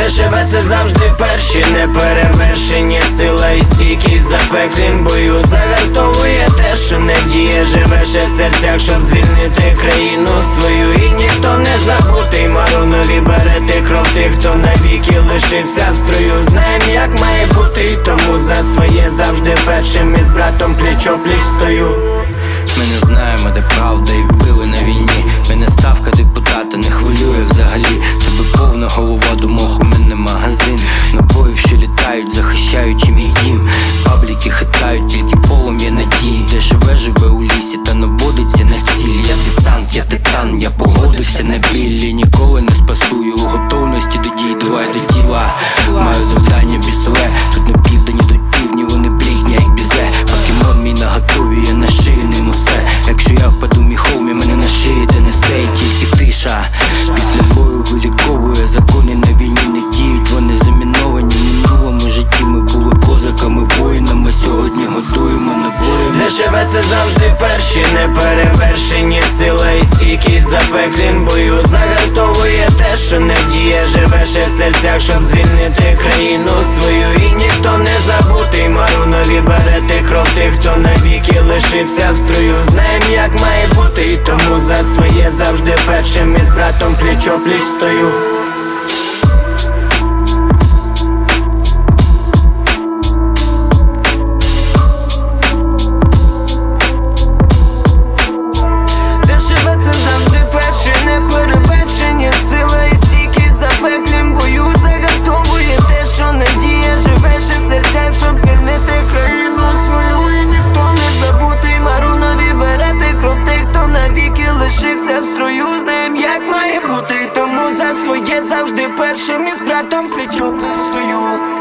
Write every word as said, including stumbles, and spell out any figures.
Де живе це завжди перші, неперевершені. Сила і стійкість за пеклін бою загартовує те, що не діє. Живе ще в серцях, щоб звільнити країну свою. І ніхто не забутий, марунові берети кров тих, хто навіки лишився в строю. Знаєм, як має бути, і тому за своє завжди першим із братом пліч-о-пліч стою. Ми не знаємо, де правда, і вбили на війні. Мене ставка депутата не хвилює взагалі. Тебе повна голова думок, у мене магазин набоїв, що літають, захищаючи мій дім. Пабліки хитають, тільки полум'я надії. Де живе, живе у лісі та наводиться на ціль. Я десант, я титан, я погодився на білі. Ніколи не спасую, у готовності до дій. Давай до діла, маю завдання бісове. Тут на південі до півдні, вони блідні, як бізе. Покемон мій наготові, я на шиї ним усе. Якщо я впаду, мій хомі мене на шиї де несе. І тільки тиша після бою виліковує. Закони на війні не діють, вони заміновані. В минулому житті ми були козаками, воїнами. Сьогодні готуємо набоями. Де живе це завжди перші, неперевершені. Сила і стійкість за пеклін бою загартовує те, що не діє. Живе ще в серцях, щоб звільнити країну свою. І ніхто не забутий, марунові берети кров тих, хто навіки лишився в строю. Знаєм, як має бути, і тому за своє завжди першим із братом пліч-о-пліч стою. Знаєм, як має бути, тому за своє завжди першим із братом пліч-о-пліч стою.